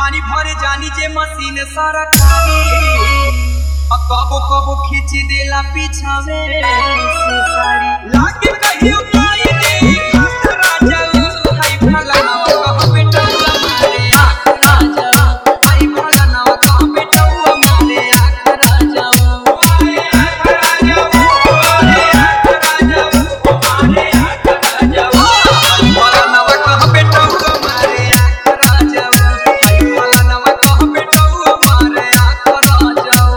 पानी भरे जानी जे मशीन सरकारी कबो कबो खींच देला पीछा में से साड़ी लागे कहियो पाई दे खतरा जाऊ हाय भगना कह बेटा मारे आखरा जाऊ हाय भगना कह बेटा मारे आखरा जाऊ मारे आखरा जाऊ मारे आखरा जाऊ मारे आखरा जाऊ भगना कह बेटा मारे आखरा जाऊ हाय भगना कह बेटा मारे आखरा जाऊ।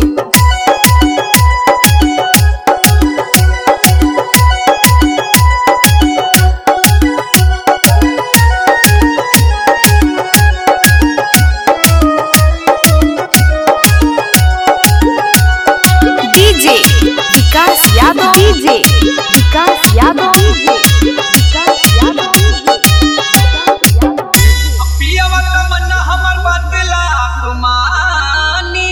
DJ Vikas Yadav DJ Vikas Yadav DJ Vikas Yadav पियावा तमन्ना हमर बदला तुमानी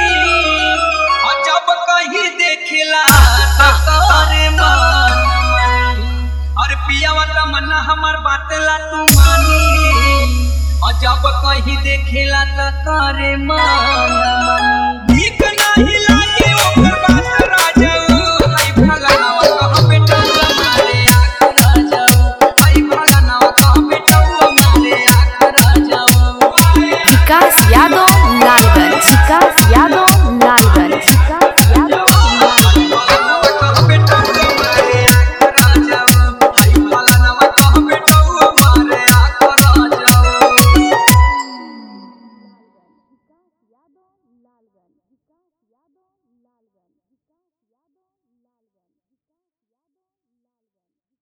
जब कहीं देखला तोरे मन अरे पियावा तमन्ना हमर बदला तुमानी जब कहीं देखला तोरे मन ठीक नहीं लागे ओकर बात राजाऊ हाय भगना कह बेटा मारे आखरा जाऊ हाय भगना कह बेटा मारे आखरा जाऊ विकास यादव